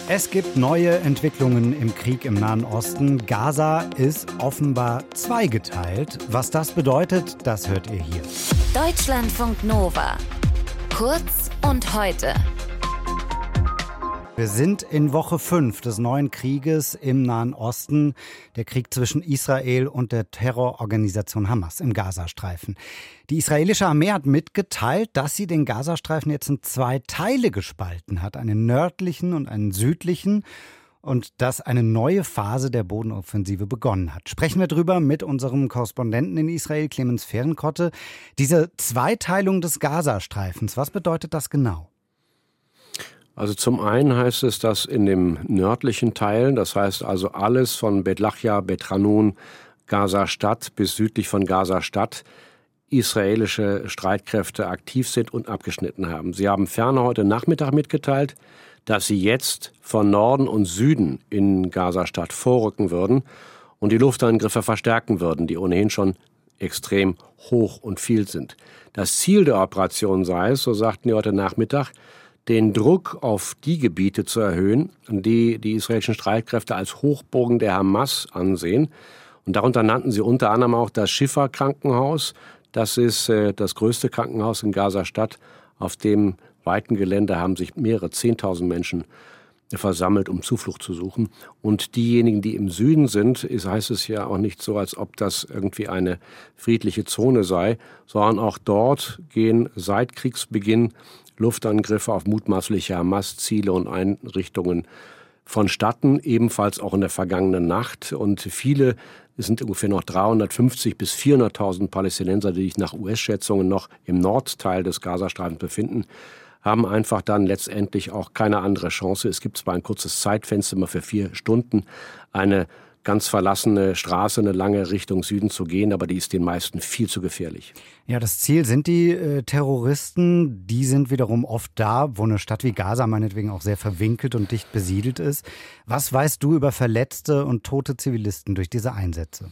Es gibt neue Entwicklungen im Krieg im Nahen Osten. Gaza ist offenbar zweigeteilt. Was das bedeutet, das hört ihr hier. Deutschlandfunk Nova. Kurz und heute. Wir sind in Woche 5 des neuen Krieges im Nahen Osten. Der Krieg zwischen Israel und der Terrororganisation Hamas im Gazastreifen. Die israelische Armee hat mitgeteilt, dass sie den Gazastreifen jetzt in 2 Teile gespalten hat. Einen nördlichen und einen südlichen. Und dass eine neue Phase der Bodenoffensive begonnen hat. Sprechen wir drüber mit unserem Korrespondenten in Israel, Clemens Fehrenkotte. Diese Zweiteilung des Gazastreifens, was bedeutet das genau? Also zum einen heißt es, dass in dem nördlichen Teil, das heißt also alles von Bet Lachia, Bet Hanun, Gaza-Stadt bis südlich von Gaza-Stadt, israelische Streitkräfte aktiv sind und abgeschnitten haben. Sie haben ferner heute Nachmittag mitgeteilt, dass sie jetzt von Norden und Süden in Gaza-Stadt vorrücken würden und die Luftangriffe verstärken würden, die ohnehin schon extrem hoch und viel sind. Das Ziel der Operation sei es, so sagten die heute Nachmittag, den Druck auf die Gebiete zu erhöhen, die die israelischen Streitkräfte als Hochburgen der Hamas ansehen. Und darunter nannten sie unter anderem auch das Shifa-Krankenhaus. Das ist das größte Krankenhaus in Gaza-Stadt. Auf dem weiten Gelände haben sich mehrere 10.000 Menschen versammelt, um Zuflucht zu suchen. Und diejenigen, die im Süden sind, heißt es ja auch nicht so, als ob das irgendwie eine friedliche Zone sei, sondern auch dort gehen seit Kriegsbeginn Luftangriffe auf mutmaßliche Hamas-Ziele und Einrichtungen vonstatten, ebenfalls auch in der vergangenen Nacht. Und viele, es sind ungefähr noch 350.000 bis 400.000 Palästinenser, die sich nach US-Schätzungen noch im Nordteil des Gazastreifens befinden, haben einfach dann letztendlich auch keine andere Chance. Es gibt zwar ein kurzes Zeitfenster immer für 4 Stunden, eine ganz verlassene Straße, eine lange Richtung Süden zu gehen, aber die ist den meisten viel zu gefährlich. Ja, das Ziel sind die Terroristen. Die sind wiederum oft da, wo eine Stadt wie Gaza meinetwegen auch sehr verwinkelt und dicht besiedelt ist. Was weißt du über verletzte und tote Zivilisten durch diese Einsätze?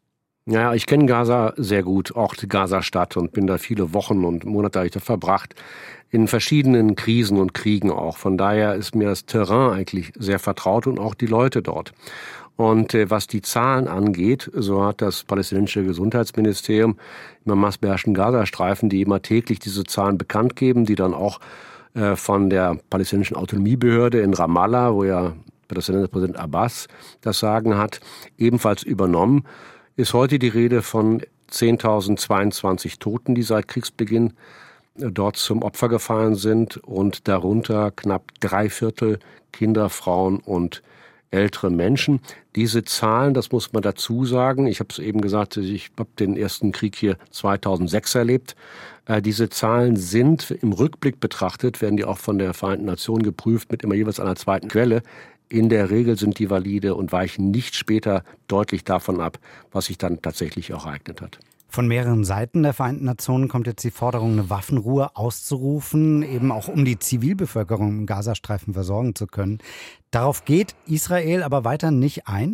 Ja, ich kenne Gaza sehr gut, auch die Gaza-Stadt, und bin da viele Wochen und Monate verbracht, in verschiedenen Krisen und Kriegen auch. Von daher ist mir das Terrain eigentlich sehr vertraut und auch die Leute dort. Und was die Zahlen angeht, so hat das palästinensische Gesundheitsministerium im hamasbeherrschten Gazastreifen, die immer täglich diese Zahlen bekannt geben, die dann auch von der palästinensischen Autonomiebehörde in Ramallah, wo ja Präsident Abbas das Sagen hat, ebenfalls übernommen, ist heute die Rede von 10.022 Toten, die seit Kriegsbeginn dort zum Opfer gefallen sind, und darunter knapp 3/4 Kinder, Frauen und ältere Menschen. Diese Zahlen, das muss man dazu sagen, ich habe es eben gesagt, ich habe den ersten Krieg hier 2006 erlebt. Diese Zahlen sind im Rückblick betrachtet, werden die auch von der Vereinten Nationen geprüft mit immer jeweils einer zweiten Quelle. In der Regel sind die valide und weichen nicht später deutlich davon ab, was sich dann tatsächlich auch ereignet hat. Von mehreren Seiten der Vereinten Nationen kommt jetzt die Forderung, eine Waffenruhe auszurufen, eben auch um die Zivilbevölkerung im Gazastreifen versorgen zu können. Darauf geht Israel aber weiter nicht ein?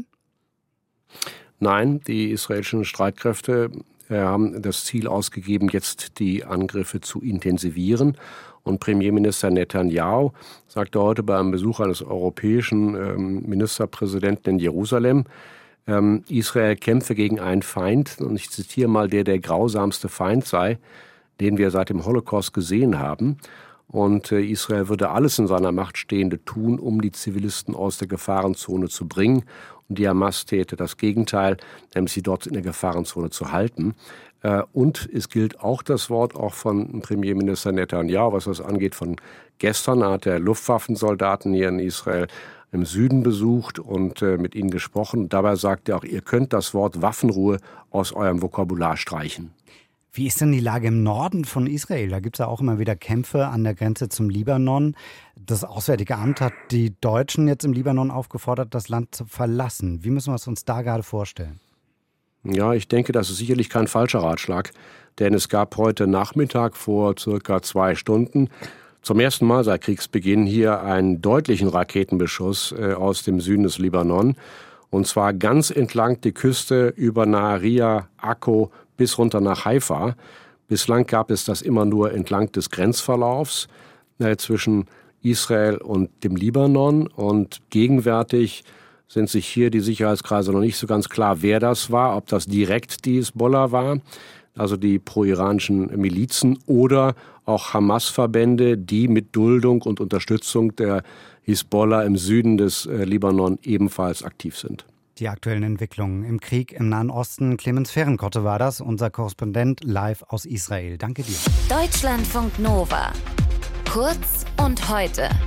Nein, die israelischen Streitkräfte haben das Ziel ausgegeben, jetzt die Angriffe zu intensivieren. Und Premierminister Netanyahu sagte heute bei einem Besuch eines europäischen Ministerpräsidenten in Jerusalem, Israel kämpfe gegen einen Feind, und ich zitiere mal, der grausamste Feind sei, den wir seit dem Holocaust gesehen haben. Und Israel würde alles in seiner Macht Stehende tun, um die Zivilisten aus der Gefahrenzone zu bringen. Und die Hamas täte das Gegenteil, nämlich sie dort in der Gefahrenzone zu halten. Und es gilt auch das Wort auch von Premierminister Netanyahu, was das angeht, von gestern. Da hat er Luftwaffensoldaten hier in Israel im Süden besucht und mit ihnen gesprochen. Dabei sagt er auch, ihr könnt das Wort Waffenruhe aus eurem Vokabular streichen. Wie ist denn die Lage im Norden von Israel? Da gibt es ja auch immer wieder Kämpfe an der Grenze zum Libanon. Das Auswärtige Amt hat die Deutschen jetzt im Libanon aufgefordert, das Land zu verlassen. Wie müssen wir es uns da gerade vorstellen? Ja, ich denke, das ist sicherlich kein falscher Ratschlag. Denn es gab heute Nachmittag vor circa 2 Stunden zum ersten Mal seit Kriegsbeginn hier einen deutlichen Raketenbeschuss aus dem Süden des Libanon. Und zwar ganz entlang die Küste über Nahariya, Akko bis runter nach Haifa. Bislang gab es das immer nur entlang des Grenzverlaufs zwischen Israel und dem Libanon. Und gegenwärtig sind sich hier die Sicherheitskreise noch nicht so ganz klar, wer das war, ob das direkt die Hisbollah war, also die pro-iranischen Milizen, oder auch Hamas-Verbände, die mit Duldung und Unterstützung der Hisbollah im Süden des Libanon ebenfalls aktiv sind. Die aktuellen Entwicklungen im Krieg im Nahen Osten. Clemens Fehrenkotte war das, unser Korrespondent live aus Israel. Danke dir. Deutschlandfunk Nova. Kurz und heute.